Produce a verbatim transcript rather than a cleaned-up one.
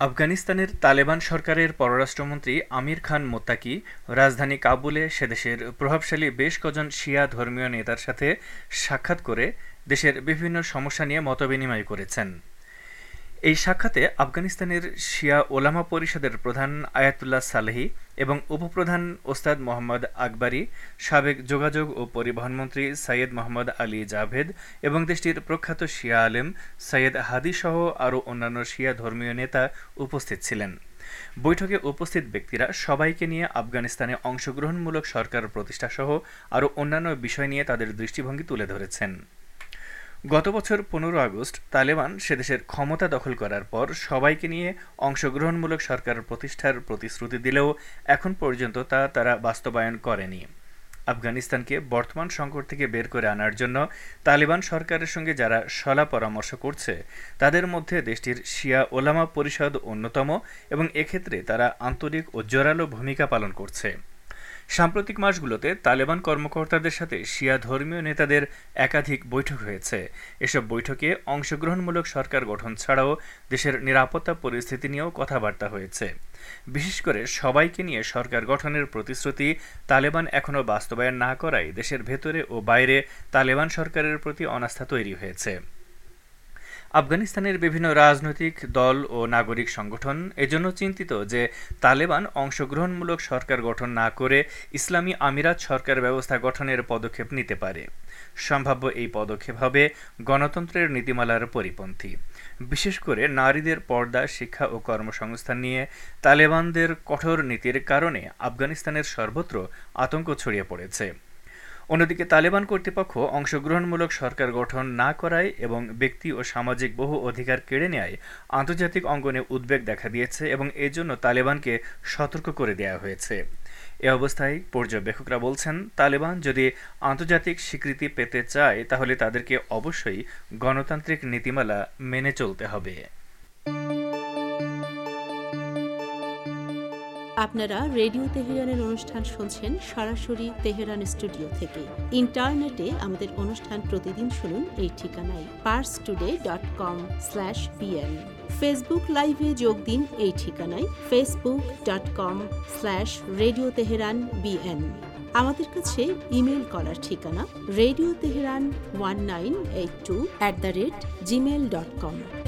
আফগানিস্তানের তালেবান সরকারের পররাষ্ট্রমন্ত্রী আমির খান মোত্তাকি রাজধানী কাবুলে সেদেশের প্রভাবশালী বেশ কজন শিয়া ধর্মীয় নেতার সাথে সাক্ষাৎ করে দেশের বিভিন্ন সমস্যা নিয়ে মতবিনিময় করেছেন। এই সাক্ষাতে আফগানিস্তানের শিয়া ওলামা পরিষদের প্রধান আয়াতুল্লাহ সালেহি এবং উপপ্রধান ওস্তাদ মোহাম্মদ আকবরী, সাবেক যোগাযোগ ও পরিবহন মন্ত্রী সৈয়দ মোহাম্মদ আলী জাভেদ এবং দেশটির প্রখ্যাত শিয়া আলেম সৈয়দ হাদি সহ আরও অন্যান্য শিয়া ধর্মীয় নেতা উপস্থিত ছিলেন। বৈঠকে উপস্থিত ব্যক্তিরা সবাইকে নিয়ে আফগানিস্তানে অংশগ্রহণমূলক সরকার প্রতিষ্ঠাসহ আরও অন্যান্য বিষয় নিয়ে তাদের দৃষ্টিভঙ্গি তুলে ধরেছেন। গত বছর পনেরো আগস্ট তালেবান সেদেশের ক্ষমতা দখল করার পর সবাইকে নিয়ে অংশগ্রহণমূলক সরকার প্রতিষ্ঠার প্রতিশ্রুতি দিলেও এখন পর্যন্ত তা তারা বাস্তবায়ন করেনি। আফগানিস্তানকে বর্তমান সংকট থেকে বের করে আনার জন্য তালেবান সরকারের সঙ্গে যারা সলা পরামর্শ করছে তাদের মধ্যে দেশটির শিয়া ওলামা পরিষদ অন্যতম এবং এক্ষেত্রে তারা আন্তরিক ও জোরালো ভূমিকা পালন করছে। সাম্প্রতিক মাসগুলোতে তালেবান কর্মকর্তাদের সাথে শিয়া ধর্মীয় নেতাদের একাধিক বৈঠক হয়েছে। এসব বৈঠকে অংশগ্রহণমূলক সরকার গঠন ছাড়াও দেশের নিরাপত্তা পরিস্থিতি নিয়েও কথাবার্তা হয়েছে। বিশেষ করে সবাইকে নিয়ে সরকার গঠনের প্রতিশ্রুতি তালেবান এখনও বাস্তবায়ন না করায় দেশের ভেতরে ও বাইরে তালেবান সরকারের প্রতি অনাস্থা তৈরি হয়েছে। আফগানিস্তানের বিভিন্ন রাজনৈতিক দল ও নাগরিক সংগঠন এজন্য চিন্তিত যে তালেবান অংশগ্রহণমূলক সরকার গঠন না করে ইসলামী আমিরাত সরকার ব্যবস্থা গঠনের পদক্ষেপ নিতে পারে। সম্ভাব্য এই পদক্ষেপ হবে গণতন্ত্রের নীতিমালার পরিপন্থী। বিশেষ করে নারীদের পর্দা, শিক্ষা ও কর্মসংস্থান নিয়ে তালেবানদের কঠোর নীতির কারণে আফগানিস্তানের সর্বত্র আতঙ্ক ছড়িয়ে পড়েছে। অন্যদিকে তালেবান কর্তৃপক্ষ অংশগ্রহণমূলক সরকার গঠন না করায় এবং ব্যক্তি ও সামাজিক বহু অধিকার কেড়ে নেয় আন্তর্জাতিক অঙ্গনে উদ্বেগ দেখা দিয়েছে এবং এজন্য তালেবানকে সতর্ক করে দেওয়া হয়েছে। এ অবস্থায় পর্যবেক্ষকরা বলছেন, তালেবান যদি আন্তর্জাতিক স্বীকৃতি পেতে চায় তাহলে তাদেরকে অবশ্যই গণতান্ত্রিক নীতিমালা মেনে চলতে হবে। আপনারা রেডিও তেহরানের অনুষ্ঠান শুনছেন সরাসরি তেহরান স্টুডিও থেকে। ইন্টারনেটে আমাদের অনুষ্ঠান প্রতিদিন শুনুন এই ঠিকানায় Pars Today dot com slash BN. Facebook লাইভে যোগ দিন এই ঠিকানায় Facebook dot com slash radio Tehran BN. আমাদের কাছে ইমেল করার ঠিকানা radio Tehran one nine eight two at the rate Gmail dot com.